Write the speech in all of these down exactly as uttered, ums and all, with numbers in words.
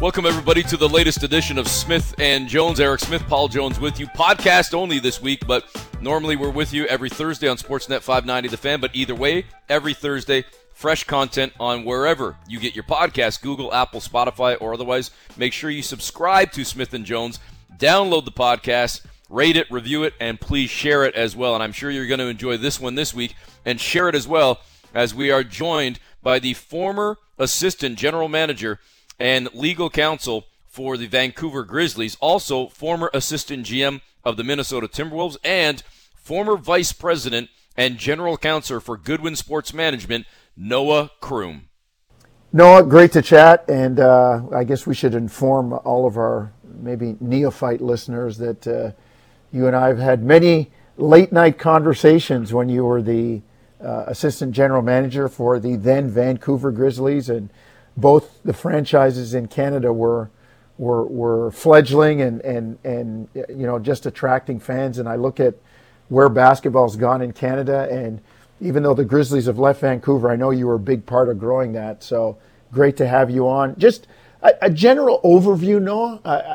Welcome, everybody, to the latest edition of Smith and Jones. Eric Smith, Paul Jones with you. Podcast only this week, but normally we're with you every Thursday on Sportsnet five ninety The Fan. But either way, every Thursday, fresh content on wherever you get your podcast, Google, Apple, Spotify, or otherwise. Make sure you subscribe to Smith and Jones. Download the podcast, rate it, review it, and please share it as well. And I'm sure you're going to enjoy this one this week and share it as well, as we are joined by the former assistant general manager and legal counsel for the Vancouver Grizzlies, also former assistant G M of the Minnesota Timberwolves, and former vice president and general counsel for Goodwin Sports Management, Noah Kroom. Noah, great to chat, and uh, I guess we should inform all of our maybe neophyte listeners that uh, you and I have had many late-night conversations when you were the uh, assistant general manager for the then Vancouver Grizzlies, and both the franchises in Canada were were were fledgling and, and, and you know just attracting fans. And I look at where basketball's gone in Canada, and even though the Grizzlies have left Vancouver, I know you were a big part of growing that. So great to have you on. Just a, a general overview, Noah. Uh,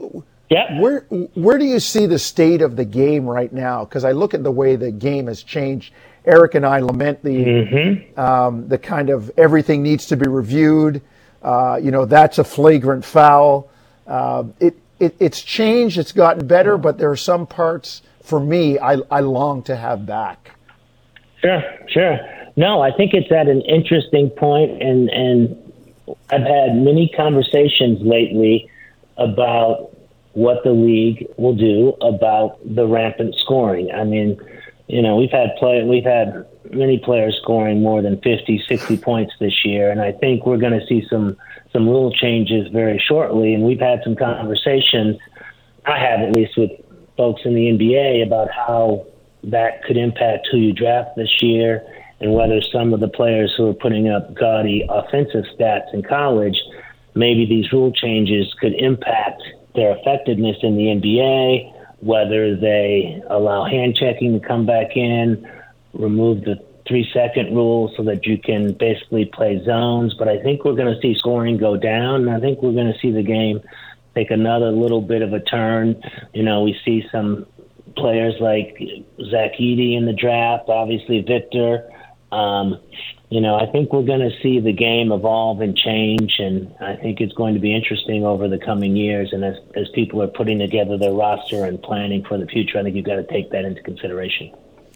yeah. Where where do you see the state of the game right now? Because I look at the way the game has changed. Eric and I lament the mm-hmm. um, the kind of everything needs to be reviewed. Uh, you know, that's a flagrant foul. Uh, it, it it's changed. It's gotten better, but there are some parts for me I, I long to have back. Sure, sure. No, I think it's at an interesting point, and and I've had many conversations lately about what the league will do about the rampant scoring. I mean, you know, we've had play, we've had many players scoring more than fifty, sixty points this year, and I think we're going to see some some rule changes very shortly. And we've had some conversations, I have at least, with folks in the N B A about how that could impact who you draft this year, and whether some of the players who are putting up gaudy offensive stats in college, maybe these rule changes could impact their effectiveness in the N B A. Whether they allow hand checking to come back in, remove the three-second rule so that you can basically play zones. But I think we're going to see scoring go down, and I think we're going to see the game take another little bit of a turn. You know, we see some players like Zach Edey in the draft, obviously Victor. Um, you know, I think we're going to see the game evolve and change, and I think it's going to be interesting over the coming years. And as as people are putting together their roster and planning for the future, I think you've got to take that into consideration.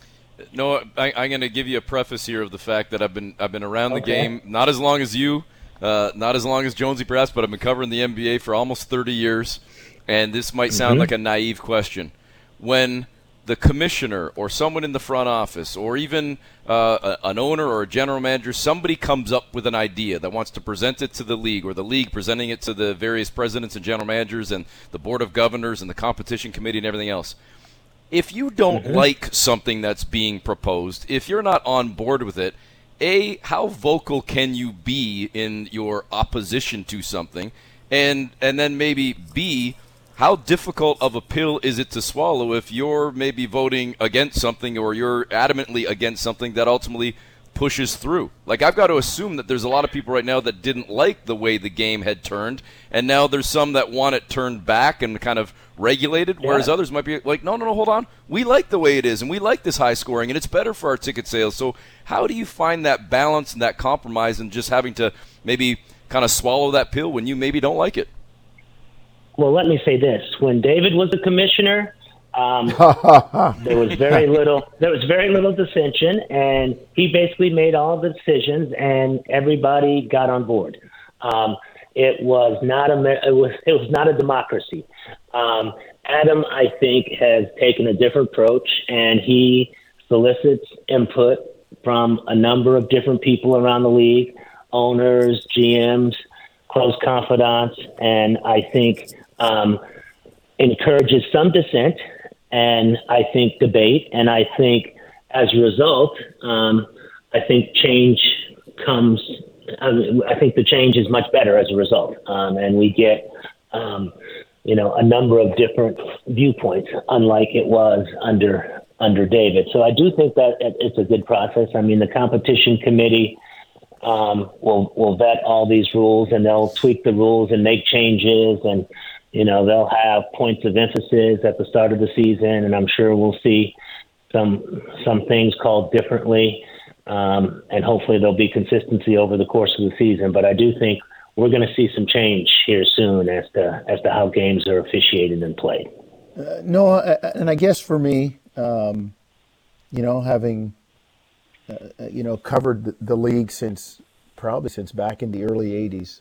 No, I, I'm going to give you a preface here of the fact that I've been I've been around okay. the game, not as long as you, uh, not as long as Jonesy perhaps, but I've been covering the N B A for almost thirty years, and this might sound mm-hmm. like a naive question. When the commissioner or someone in the front office or even uh, an owner or a general manager, somebody comes up with an idea that wants to present it to the league, or the league presenting it to the various presidents and general managers and the board of governors and the competition committee and everything else. If you don't mm-hmm. like something that's being proposed, if you're not on board with it, A, how vocal can you be in your opposition to something? And and then maybe B, how difficult of a pill is it to swallow if you're maybe voting against something, or you're adamantly against something that ultimately pushes through? Like, I've got to assume that there's a lot of people right now that didn't like the way the game had turned, and now there's some that want it turned back and kind of regulated, whereas yeah. others might be like, no, no, no, hold on. We like the way it is, and we like this high scoring, and it's better for our ticket sales. So how do you find that balance and that compromise, and just having to maybe kind of swallow that pill when you maybe don't like it? Well, let me say this. When David was the commissioner, um, there was very little there was very little dissension, and he basically made all the decisions, and everybody got on board. Um, it was not a it was it was not a democracy. Um, Adam, I think, has taken a different approach, and he solicits input from a number of different people around the league, owners, G Ms, close confidants, and I think um, encourages some dissent, and I think debate, and I think as a result, um, I think change comes. I, mean, I think the change is much better as a result, um, and we get, um, you know, a number of different viewpoints, unlike it was under under David. So I do think that it's a good process. I mean, the competition committee um, will will vet all these rules, and they'll tweak the rules and make changes, and you know they'll have points of emphasis at the start of the season, and I'm sure we'll see some some things called differently, um, and hopefully there'll be consistency over the course of the season. But I do think we're going to see some change here soon as to as to how games are officiated and played. Uh, no, and I guess for me, um, you know, having uh, you know covered the, the league since probably since back in the early eighties,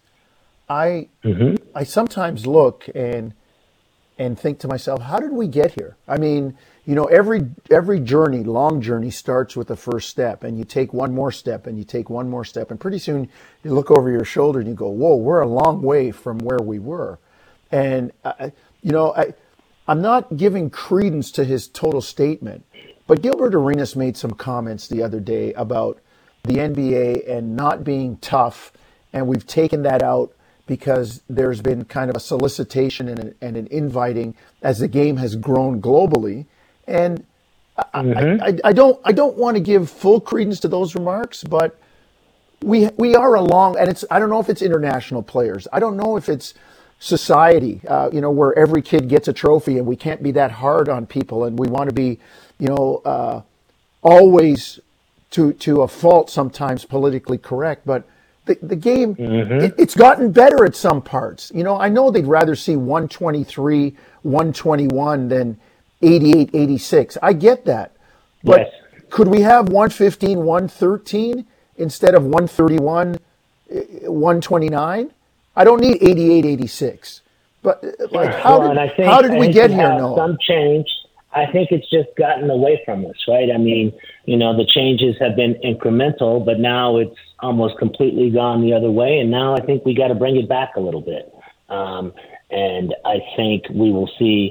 I mm-hmm. I sometimes look and and think to myself, how did we get here? I mean, you know, every every journey, long journey, starts with the first step, and you take one more step, and you take one more step, and pretty soon you look over your shoulder and you go, whoa, we're a long way from where we were. And uh, you know, I. I'm not giving credence to his total statement, but Gilbert Arenas made some comments the other day about the N B A and not being tough, and we've taken that out because there's been kind of a solicitation and, and an inviting as the game has grown globally. And mm-hmm. I, I, I don't I don't want to give full credence to those remarks, but we we are along, and it's I don't know if it's international players. I don't know if it's society, uh, you know, where every kid gets a trophy, and we can't be that hard on people, and we want to be, you know, uh, always to to a fault sometimes politically correct. But the the game, mm-hmm. it, it's gotten better at some parts. You know, I know they'd rather see one twenty-three, one twenty-one than eighty-eight, eighty-six. I get that, but yes. Could we have one fifteen, one thirteen instead of one thirty-one, one twenty-nine? I don't need eighty-eight, eighty-six, but like, how well, did I think, how did we get here? No, some change. I think it's just gotten away from us, right? I mean, you know, the changes have been incremental, but now it's almost completely gone the other way, and now I think we got to bring it back a little bit. Um, and I think we will see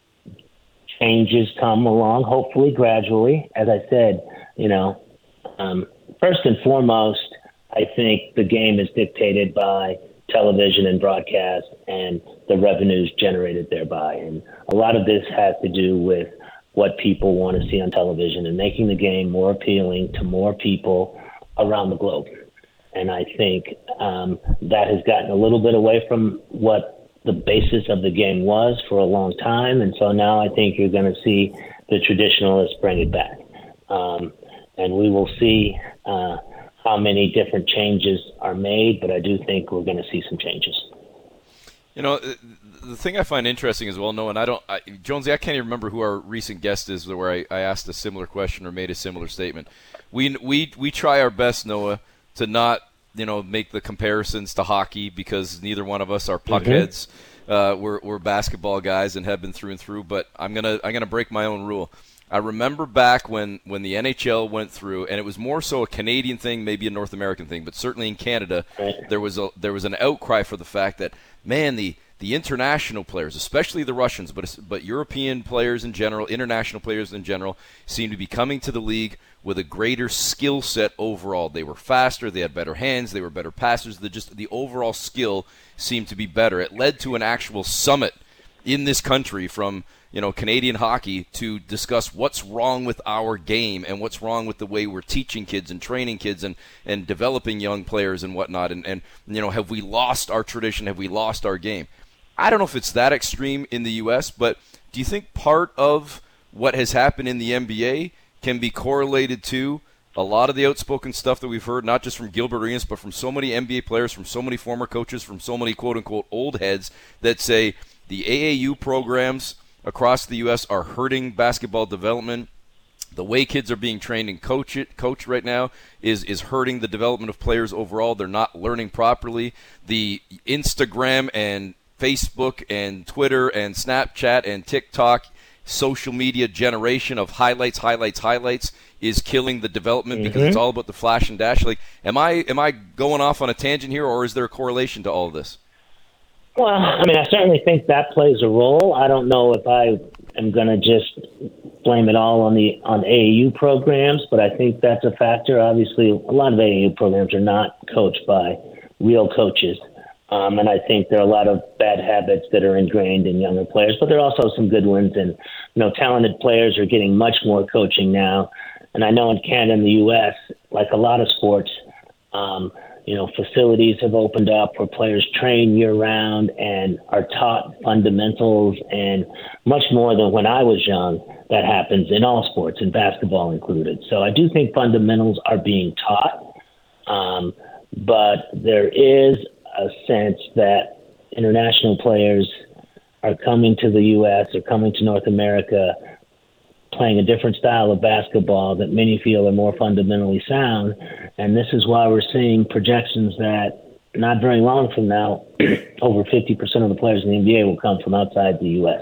changes come along, hopefully gradually. As I said, you know, um, first and foremost, I think the game is dictated by television and broadcast and the revenues generated thereby. And a lot of this has to do with what people want to see on television and making the game more appealing to more people around the globe. And I think um, that has gotten a little bit away from what the basis of the game was for a long time. And so now I think you're going to see the traditionalists bring it back. Um, and we will see uh, how many different changes are made, but I do think we're going to see some changes. You know, the thing I find interesting as well, Noah, and I don't, I, Jonesy, I can't even remember who our recent guest is where I, I asked a similar question or made a similar statement. We we we try our best, Noah, to not, you know, make the comparisons to hockey because neither one of us are puckheads. Mm-hmm. Uh, we're we're basketball guys and have been through and through. But I'm gonna I'm gonna break my own rule. I remember back when, when the N H L went through, and it was more so a Canadian thing, maybe a North American thing, but certainly in Canada, there was a there was an outcry for the fact that, man, the the international players, especially the Russians, but but European players in general, international players in general, seemed to be coming to the league with a greater skill set overall. They were faster, they had better hands, they were better passers. The just the overall skill seemed to be better. It led to an actual summit in this country from, you know, Canadian hockey to discuss what's wrong with our game and what's wrong with the way we're teaching kids and training kids and, and developing young players and whatnot. And, and, you know, have we lost our tradition? Have we lost our game? I don't know if it's that extreme in the U S, but do you think part of what has happened in the N B A can be correlated to a lot of the outspoken stuff that we've heard, not just from Gilbert Arenas, but from so many N B A players, from so many former coaches, from so many quote-unquote old heads that say the A A U programs across the U S are hurting basketball development. The way kids are being trained and coach it, coached right now is is hurting the development of players overall. They're not learning properly. The Instagram and Facebook and Twitter and Snapchat and TikTok social media generation of highlights, highlights, highlights is killing the development mm-hmm. because it's all about the flash and dash. Like, am I am I going off on a tangent here, or is there a correlation to all of this? Well, I mean, I certainly think that plays a role. I don't know if I am going to just blame it all on the on A A U programs, but I think that's a factor. Obviously, a lot of A A U programs are not coached by real coaches. Um, and I think there are a lot of bad habits that are ingrained in younger players, but there are also some good ones. And, you know, talented players are getting much more coaching now. And I know in Canada and the U S, like a lot of sports, Um, you know, facilities have opened up where players train year round and are taught fundamentals and much more than when I was young. That happens in all sports, and basketball included. So I do think fundamentals are being taught, um, but there is a sense that international players are coming to the U S or coming to North America playing a different style of basketball that many feel are more fundamentally sound. And this is why we're seeing projections that not very long from now, over fifty percent of the players in the N B A will come from outside the U S.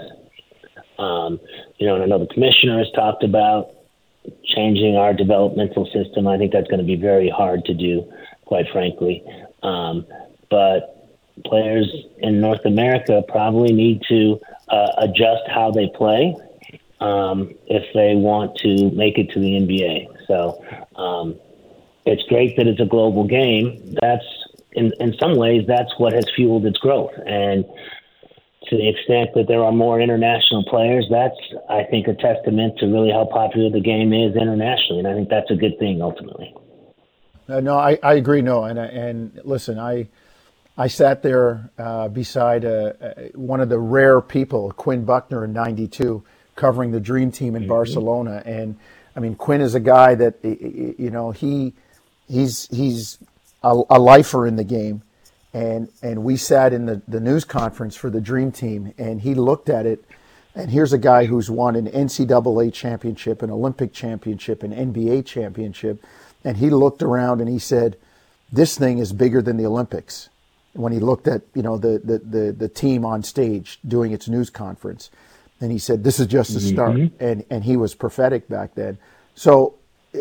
Um, you know, and I know the commissioner has talked about changing our developmental system. I think that's going to be very hard to do, quite frankly. Um, but players in North America probably need to uh, adjust how they play um, if they want to make it to the N B A. So um, it's great that it's a global game. That's in, in some ways, that's what has fueled its growth. And to the extent that there are more international players, that's, I think, a testament to really how popular the game is internationally. And I think that's a good thing, ultimately. Uh, no, I, I agree. No, and and listen, I I sat there uh, beside uh, one of the rare people, Quinn Buckner, in ninety-two, covering the Dream Team in mm-hmm. Barcelona. And I mean, Quinn is a guy that, you know, he he's he's a, a lifer in the game. And and we sat in the, the news conference for the Dream Team, and he looked at it, and here's a guy who's won an N C double A championship, an Olympic championship, an N B A championship, and he looked around and he said, this thing is bigger than the Olympics. When he looked at, you know, the, the, the, the team on stage doing its news conference, and he said, this is just the start. Mm-hmm. And and he was prophetic back then. So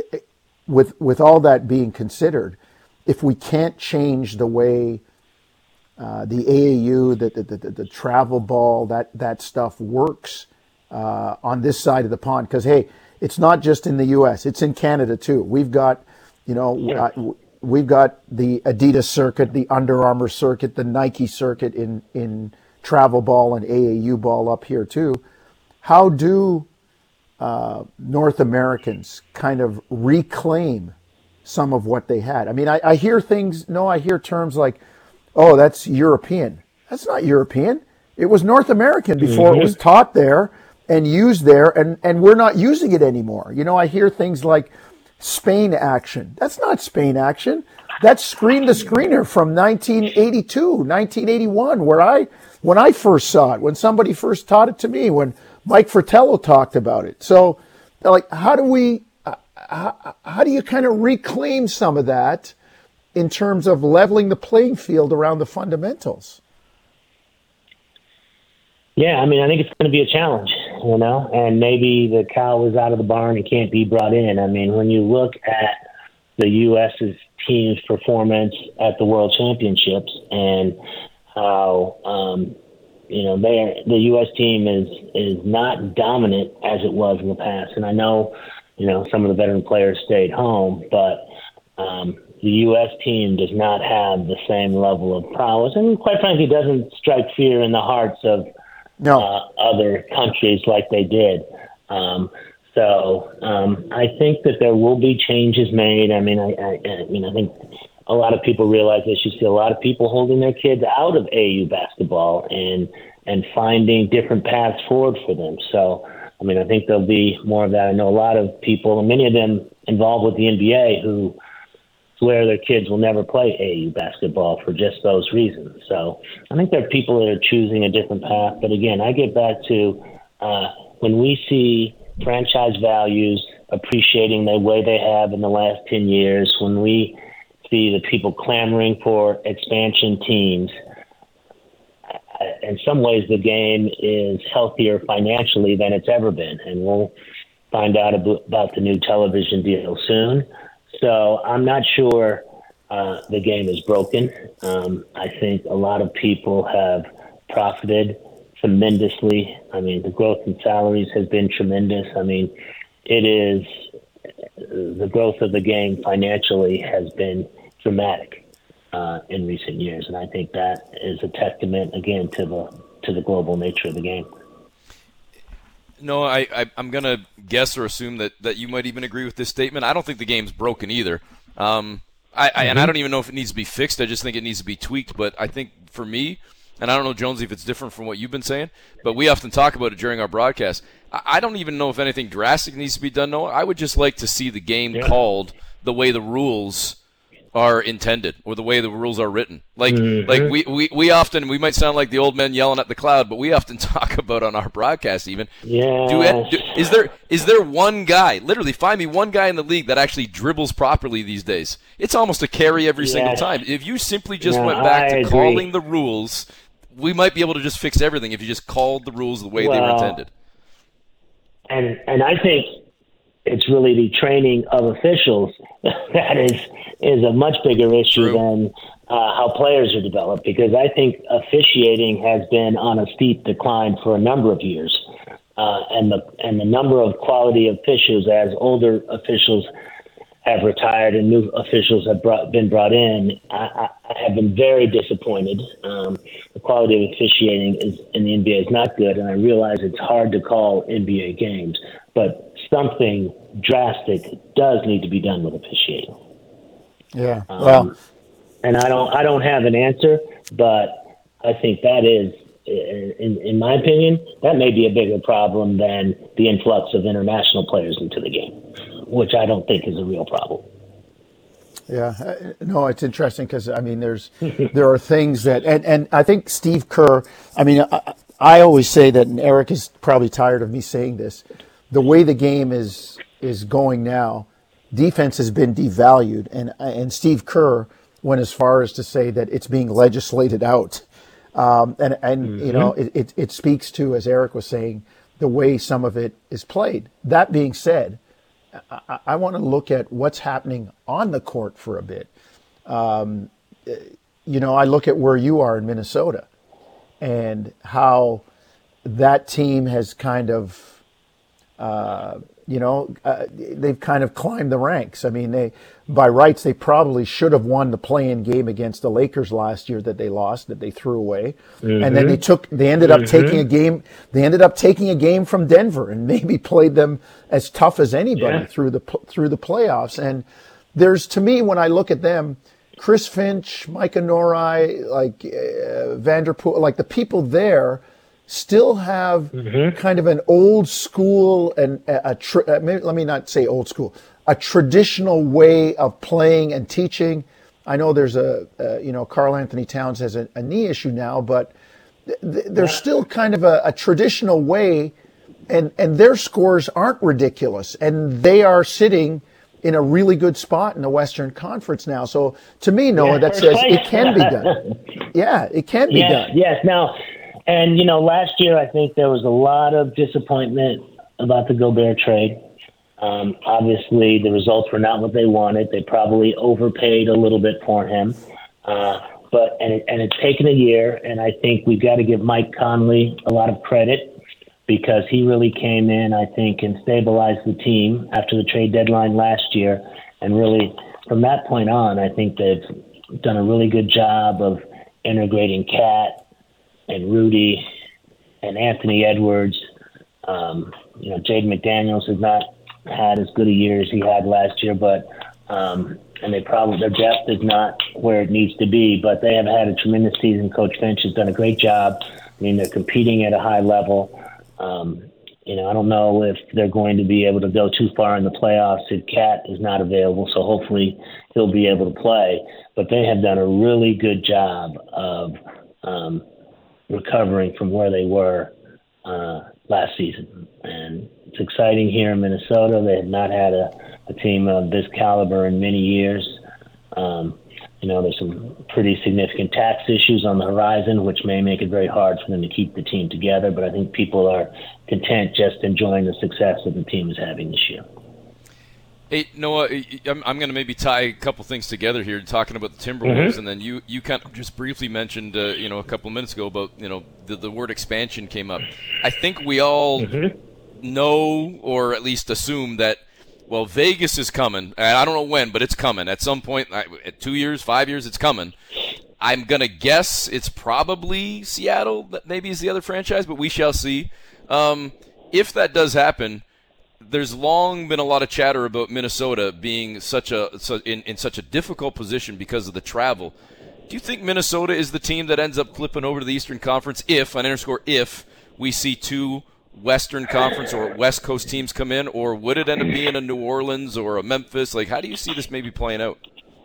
with with all that being considered, if we can't change the way Uh, the A A U, the, the, the, the travel ball, that, that stuff works uh, on this side of the pond. Because, hey, it's not just in the U S, it's in Canada too. We've got, you know, yeah. uh, we've got the Adidas circuit, the Under Armour circuit, the Nike circuit in, in travel ball and A A U ball up here too. How do uh, North Americans kind of reclaim some of what they had? I mean, I, I hear things, no, I hear terms like, oh, that's European. That's not European. It was North American before mm-hmm. it was taught there and used there, and, and we're not using it anymore. You know, I hear things like Spain action. That's not Spain action. That's screen to screener from nineteen eighty-two, nineteen eighty-one, where I, when I first saw it, when somebody first taught it to me, when Mike Fratello talked about it. So, like, how do we, uh, how, how do you kind of reclaim some of that in terms of leveling the playing field around the fundamentals? Yeah, I mean, I think it's going to be a challenge, you know, and maybe the cow is out of the barn and can't be brought in. I mean, when you look at the U S's team's performance at the World Championships and how, um, you know, they the U S team is, is not dominant as it was in the past. And I know, you know, some of the veteran players stayed home, but um, the U S team does not have the same level of prowess, and quite frankly, doesn't strike fear in the hearts of no. uh, other countries like they did. Um, so um, I think that there will be changes made. I mean, I, I, I mean, I think a lot of people realize this. You see a lot of people holding their kids out of A A U basketball and and finding different paths forward for them. So, I mean, I think there'll be more of that. I know a lot of people, and many of them involved with the N B A, who swear their kids will never play A A U basketball for just those reasons. So I think there are people that are choosing a different path. But again, I get back to uh, when we see franchise values appreciating the way they have in the last ten years, when we see the people clamoring for expansion teams, in some ways the game is healthier financially than it's ever been. And we'll find out about the new television deal soon. So I'm not sure uh, the game is broken. Um, I think a lot of people have profited tremendously. I mean, the growth in salaries has been tremendous. I mean, it is the growth of the game financially has been dramatic uh, in recent years, and I think that is a testament again to the to the global nature of the game. No, I, I, I'm going to guess or assume that, that you might even agree with this statement. I don't think the game's broken either. Um, I, I, and I don't even know if it needs to be fixed. I just think it needs to be tweaked. But I think for me, and I don't know, Jonesy, if it's different from what you've been saying, but we often talk about it during our broadcast. I, I don't even know if anything drastic needs to be done. No, I would just like to see the game yeah. called the way the rules are intended, or the way the rules are written. Like, mm-hmm. like we, we, we often, we might sound like the old men yelling at the cloud, but we often talk about on our broadcast even. Yeah. Do, do, is there is there one guy, literally find me one guy in the league that actually dribbles properly these days? It's almost a carry every yes. single time. If you simply just no, went back I to agree. calling the rules, we might be able to just fix everything if you just called the rules the way well, they were intended. And and I think it's really the training of officials that is is a much bigger issue True. than uh, how players are developed, because I think officiating has been on a steep decline for a number of years, uh, and the and the number of quality officials as older officials have retired and new officials have brought, been brought in, I, I have been very disappointed. Um, the quality of officiating is, in the N B A is not good, and I realize it's hard to call N B A games, but something drastic does need to be done with officiating. Yeah. Um, well, and I don't, I don't have an answer, but I think that is, in, in my opinion, that may be a bigger problem than the influx of international players into the game, which I don't think is a real problem. Yeah, no, it's interesting because I mean, there's there are things that, and, and I think Steve Kerr. I mean, I, I always say that, and Eric is probably tired of me saying this. The way the game is is going now, defense has been devalued, and and Steve Kerr went as far as to say that it's being legislated out, um, and and mm-hmm. you know, it, it it speaks to, as Eric was saying, the way some of it is played. That being said, I, I want to look at what's happening on the court for a bit. Um, you know, I look at where you are in Minnesota and how that team has kind of, uh, you know, uh, they've kind of climbed the ranks. I mean, they, by rights, they probably should have won the play-in game against the Lakers last year that they lost, that they threw away. Mm-hmm. And then they took, they ended up mm-hmm. taking a game, they ended up taking a game from Denver and maybe played them as tough as anybody yeah. through the, through the playoffs. And there's, to me, when I look at them, Chris Finch, Micah Norai, like uh, Vanderpool, like the people there still have mm-hmm. kind of an old school and a, a tr- let me not say old school, a traditional way of playing and teaching. I know there's a, uh, you know, Karl Anthony Towns has a, a knee issue now, but th- th- there's yeah. still kind of a, a traditional way, and, and their scores aren't ridiculous, and they are sitting in a really good spot in the Western Conference now. So to me, Noah, yeah, that says place. It can be done. Yeah, it can be yes, done. Yes, now, and, you know, last year I think there was a lot of disappointment about the Gobert trade. Um, obviously, the results were not what they wanted. They probably overpaid a little bit for him. Uh, but and, it, and it's taken a year, and I think we've got to give Mike Conley a lot of credit because he really came in, I think, and stabilized the team after the trade deadline last year. And really, from that point on, I think they've done a really good job of integrating Cat and Rudy and Anthony Edwards. Um, you know, Jaden McDaniels has not had as good a year as he had last year, but um, and they probably their depth is not where it needs to be, but they have had a tremendous season. Coach Finch has done a great job. I mean, they're competing at a high level. Um, you know, I don't know if they're going to be able to go too far in the playoffs if Cat is not available, so hopefully he'll be able to play. But they have done a really good job of um, recovering from where they were uh, last season. And it's exciting here in Minnesota. They have not had a, a team of this caliber in many years. Um, you know, there's some pretty significant tax issues on the horizon, which may make it very hard for them to keep the team together. But I think people are content just enjoying the success that the team is having this year. Hey, Noah, I'm, I'm going to maybe tie a couple things together here, talking about the Timberwolves, mm-hmm. and then you, you kind of just briefly mentioned, uh, you know, a couple of minutes ago about, you know, the, the word expansion came up. I think we all mm-hmm. know, or at least assume that, well, Vegas is coming, and I don't know when, but it's coming. At some point, at two years, five years, it's coming. I'm going to guess it's probably Seattle that maybe is the other franchise, but we shall see. Um, if that does happen, there's long been a lot of chatter about Minnesota being such a so in, in such a difficult position because of the travel. Do you think Minnesota is the team that ends up flipping over to the Eastern Conference if, on underscore if, we see two Western Conference or West Coast teams come in, or would it end up being a New Orleans or a Memphis? Like, how do you see this maybe playing out?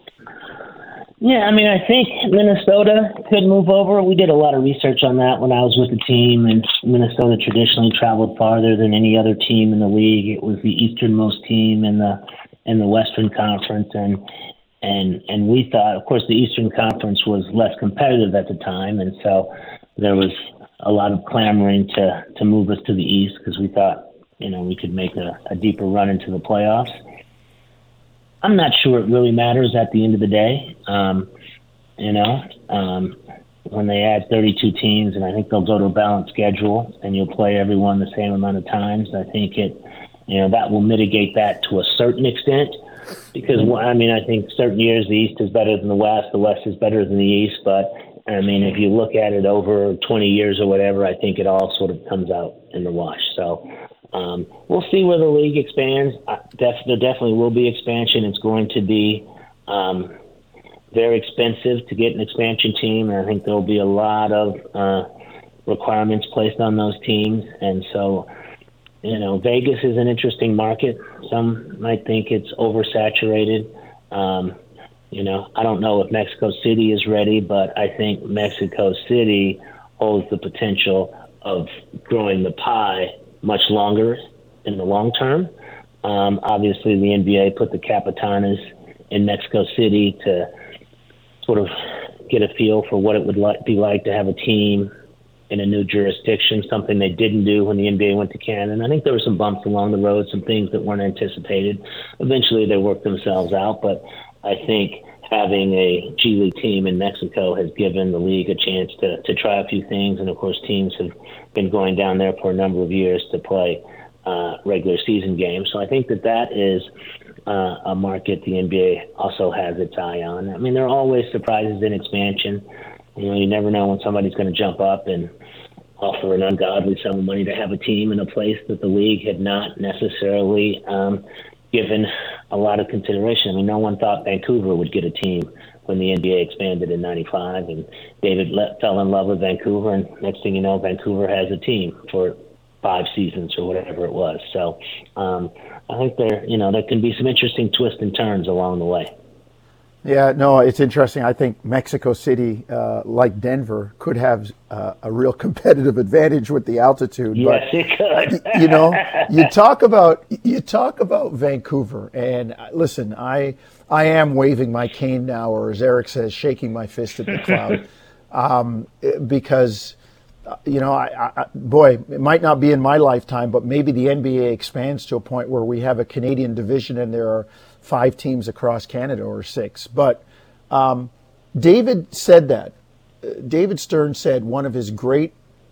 Yeah, I mean, I think Minnesota could move over. We did a lot of research on that when I was with the team, and Minnesota traditionally traveled farther than any other team in the league. It was the easternmost team in the in the Western Conference, and and and we thought, of course, the Eastern Conference was less competitive at the time, and so there was a lot of clamoring to to move us to the East because we thought, you know, we could make a, a deeper run into the playoffs. I'm not sure it really matters at the end of the day. Um, you know, um, when they add thirty-two teams, and I think they'll go to a balanced schedule, and you'll play everyone the same amount of times. I think it, you know, that will mitigate that to a certain extent. Because I mean, I think certain years the East is better than the West, the West is better than the East. But I mean, if you look at it over twenty years or whatever, I think it all sort of comes out in the wash. So. Um, we'll see where the league expands. Uh, def- there definitely will be expansion. It's going to be um, very expensive to get an expansion team, and I think there will be a lot of uh, requirements placed on those teams. And so, you know, Vegas is an interesting market. Some might think it's oversaturated. Um, you know, I don't know if Mexico City is ready, but I think Mexico City holds the potential of growing the pie much longer in the long term. Um, obviously, the N B A put the Capitanas in Mexico City to sort of get a feel for what it would like, be like to have a team in a new jurisdiction, something they didn't do when the N B A went to Canada. And I think there were some bumps along the road, some things that weren't anticipated. Eventually, they worked themselves out, but I think having a G League team in Mexico has given the league a chance to, to try a few things. And, of course, teams have been going down there for a number of years to play uh, regular season games. So I think that that is uh, a market the N B A also has its eye on. I mean, there are always surprises in expansion. You know, you never know when somebody's going to jump up and offer an ungodly sum of money to have a team in a place that the league had not necessarily um, given a lot of consideration. I mean, no one thought Vancouver would get a team when the N B A expanded in ninety-five, and David le- fell in love with Vancouver, and next thing you know, Vancouver has a team for five seasons or whatever it was. So um, I think there, you know, there can be some interesting twists and turns along the way. Yeah, no, it's interesting. I think Mexico City, uh, like Denver, could have uh, a real competitive advantage with the altitude. Yes, but, it could. you know, you talk about you talk about Vancouver, and listen, I I am waving my cane now, or as Eric says, shaking my fist at the cloud, um, because you know, I, I, boy, it might not be in my lifetime, but maybe the N B A expands to a point where we have a Canadian division and there are five teams across Canada or six. But um, David said that. David Stern said one of his great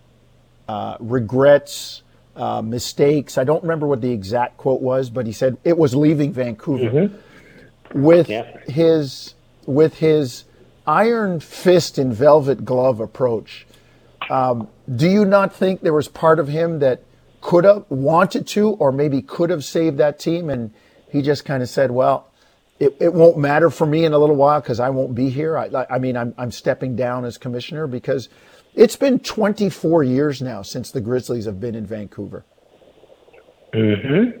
uh, regrets, uh, mistakes, I don't remember what the exact quote was, but he said it was leaving Vancouver. Mm-hmm. With yeah. his with his iron fist and velvet glove approach. Um, do you not think there was part of him that could have wanted to, or maybe could have saved that team, and he just kind of said, well, it, it won't matter for me in a little while because I won't be here. I, I mean, I'm, I'm stepping down as commissioner because it's been twenty-four years now since the Grizzlies have been in Vancouver. Mm-hmm.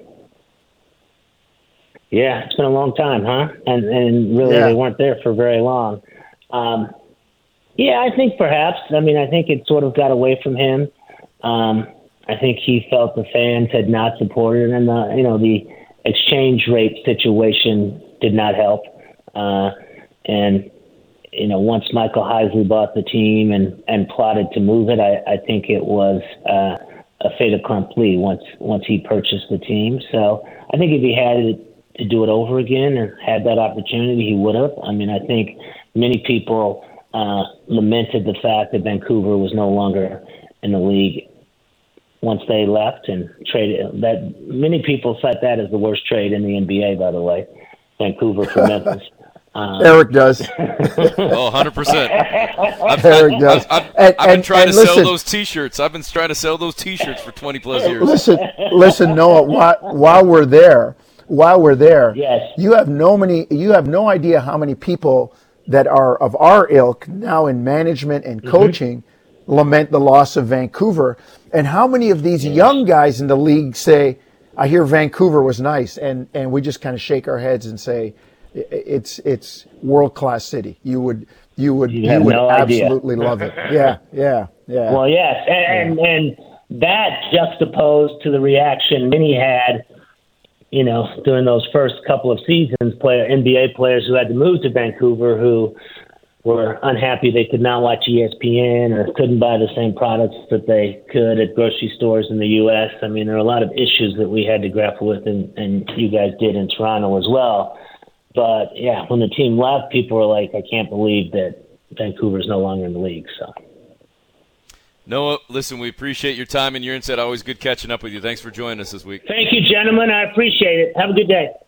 Yeah, it's been a long time, huh? And and really yeah. they weren't there for very long. Um, yeah, I think perhaps. I mean, I think it sort of got away from him. Um, I think he felt the fans had not supported, and the you know the exchange rate situation did not help. Uh, and you know, once Michael Heisley bought the team and, and plotted to move it, I, I think it was uh, a fait accompli once once he purchased the team. So I think if he had to do it over again and had that opportunity, he would have. I mean, I think many people uh, lamented the fact that Vancouver was no longer in the league once they left and traded. That many people cite that as the worst trade in the N B A, by the way, Vancouver for Memphis. Um, Eric does. Oh, one hundred percent. I've, Eric does. I've, I've, and, I've been and, trying and to listen, sell those T-shirts. I've been trying to sell those T-shirts for twenty plus years. Listen, listen, Noah. While, while we're there, while we're there, Yes. you have no many. You have no idea how many people that are of our ilk now in management and coaching mm-hmm. lament the loss of Vancouver, and how many of these yes. young guys in the league say, "I hear Vancouver was nice," and and we just kind of shake our heads and say, "It's it's world class city. You would." You would, you, you would no absolutely love it. Yeah, yeah, yeah. Well, yes, and, yeah. and and that juxtaposed to the reaction many had, you know, during those first couple of seasons, player N B A players who had to move to Vancouver who were unhappy they could not watch E S P N or couldn't buy the same products that they could at grocery stores in the U S. I mean, there are a lot of issues that we had to grapple with, and, and you guys did in Toronto as well. But, yeah, when the team left, people were like, I can't believe that Vancouver's no longer in the league. So, Noah, listen, we appreciate your time and your insight. Always good catching up with you. Thanks for joining us this week. Thank you, gentlemen. I appreciate it. Have a good day.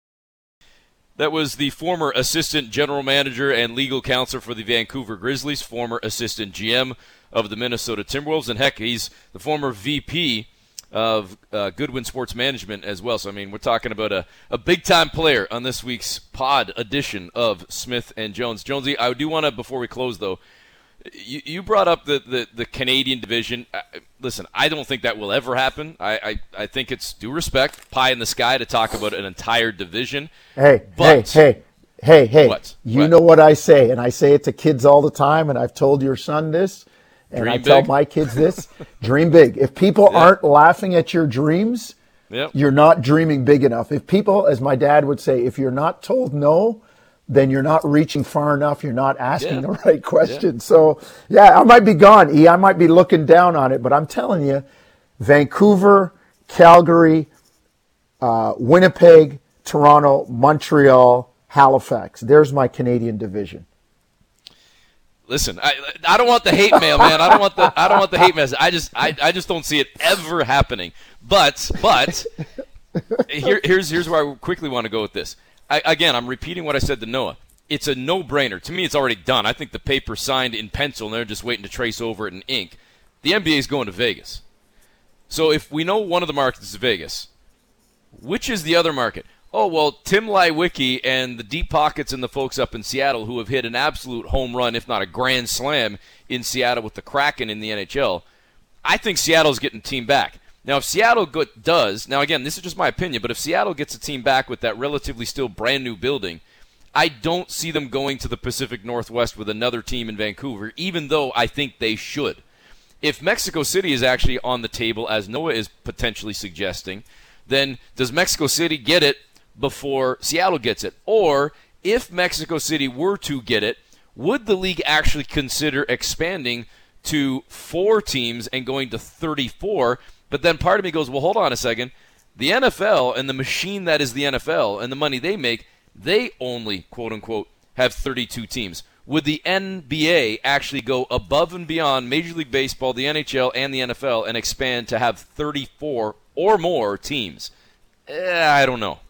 That was the former assistant general manager and legal counselor for the Vancouver Grizzlies, former assistant G M of the Minnesota Timberwolves, and, heck, he's the former V P of uh, Goodwin Sports Management as well. So, I mean, we're talking about a, a big-time player on this week's pod edition of Smith and Jones. Jonesy, I do want to, before we close, though, you, you brought up the, the, the Canadian division. Uh, listen, I don't think that will ever happen. I, I, I think it's due respect, pie in the sky, to talk about an entire division. Hey, but, hey, hey, hey, hey. What? You what? know what I say, and I say it to kids all the time, and I've told your son this. And Dream I tell big. my kids this, dream big. If people Yeah. aren't laughing at your dreams, Yep. you're not dreaming big enough. If people, as my dad would say, if you're not told no, then you're not reaching far enough. You're not asking Yeah. the right question. Yeah. So, yeah, I might be gone, E. I might be looking down on it, but I'm telling you, Vancouver, Calgary, uh, Winnipeg, Toronto, Montreal, Halifax. There's my Canadian division. Listen, I I don't want the hate mail, man. I don't want the I don't want the hate message. I just I, I just don't see it ever happening. But but here here's here's where I quickly want to go with this. I, again, I'm repeating what I said to Noah. It's a no-brainer. To me, it's already done. I think the paper's signed in pencil, and they're just waiting to trace over it in ink. The N B A is going to Vegas. So if we know one of the markets is Vegas, which is the other market? Oh, well, Tim Leiweke and the Deep Pockets and the folks up in Seattle who have hit an absolute home run, if not a grand slam, in Seattle with the Kraken in the N H L. I think Seattle's getting a team back. Now, if Seattle go- does, now again, this is just my opinion, but if Seattle gets a team back with that relatively still brand new building, I don't see them going to the Pacific Northwest with another team in Vancouver, even though I think they should. If Mexico City is actually on the table, as Noah is potentially suggesting, then does Mexico City get it before Seattle gets it? Or if Mexico City were to get it, would the league actually consider expanding to four teams and going to thirty-four? But then part of me goes, well, hold on a second. The N F L and the machine that is the N F L and the money they make, they only, quote-unquote, have thirty-two teams. Would the N B A actually go above and beyond Major League Baseball, the N H L, and the N F L and expand to have thirty-four or more teams? Eh, I don't know.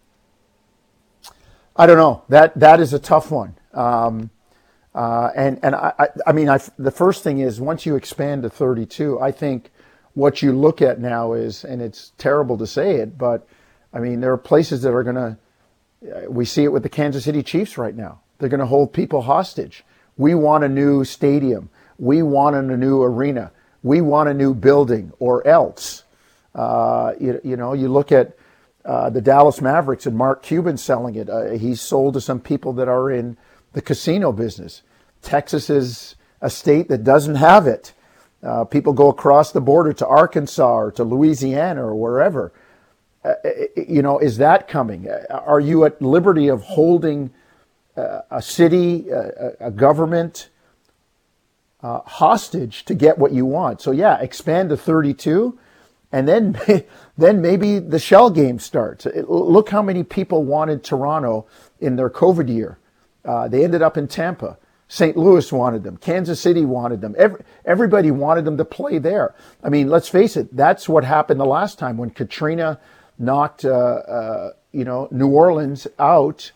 I don't know. That that is a tough one. Um, uh, and and I, I, I mean, I, the first thing is once you expand to thirty-two, I think what you look at now is, and it's terrible to say it, but I mean, there are places that are going to, we see it with the Kansas City Chiefs right now. They're going to hold people hostage. We want a new stadium. We want a new arena. We want a new building or else. Uh, you, you know, you look at Uh, the Dallas Mavericks and Mark Cuban selling it. Uh, he's sold to some people that are in the casino business. Texas is a state that doesn't have it. Uh, people go across the border to Arkansas or to Louisiana or wherever. Uh, you know, is that coming? Are you at liberty of holding uh, a city, uh, a government uh, hostage to get what you want? So yeah, expand to thirty-two. And then, then maybe the shell game starts. Look how many people wanted Toronto in their COVID year. Uh, they ended up in Tampa. Saint Louis wanted them. Kansas City wanted them. Every, everybody wanted them to play there. I mean, let's face it. That's what happened the last time when Katrina knocked, uh, uh, you know, New Orleans out.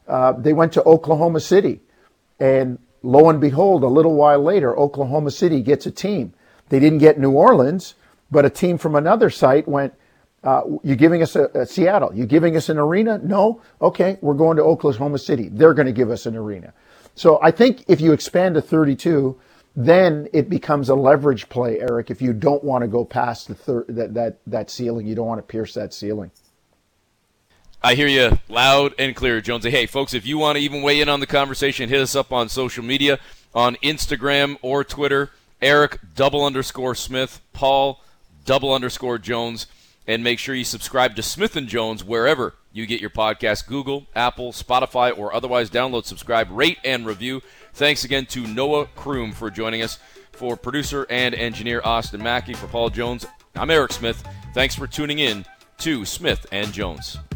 uh, they went to Oklahoma City, and lo and behold, a little while later, Oklahoma City gets a team. They didn't get New Orleans, but a team from another site went, uh, you're giving us a, a Seattle. You're giving us an arena? No? Okay, we're going to Oklahoma City. They're going to give us an arena. So I think if you expand to thirty-two, then it becomes a leverage play, Eric, if you don't want to go past the thir- that, that, that ceiling. You don't want to pierce that ceiling. I hear you loud and clear, Jonesy. Hey, folks, if you want to even weigh in on the conversation, hit us up on social media, on Instagram or Twitter. Eric, double underscore Smith, Paul, double underscore Jones, and make sure you subscribe to Smith and Jones wherever you get your podcast, Google, Apple, Spotify, or otherwise download, subscribe, rate, and review. Thanks again to Noah Kroom for joining us. For producer and engineer Austin Mackey, for Paul Jones, I'm Eric Smith. Thanks for tuning in to Smith and Jones.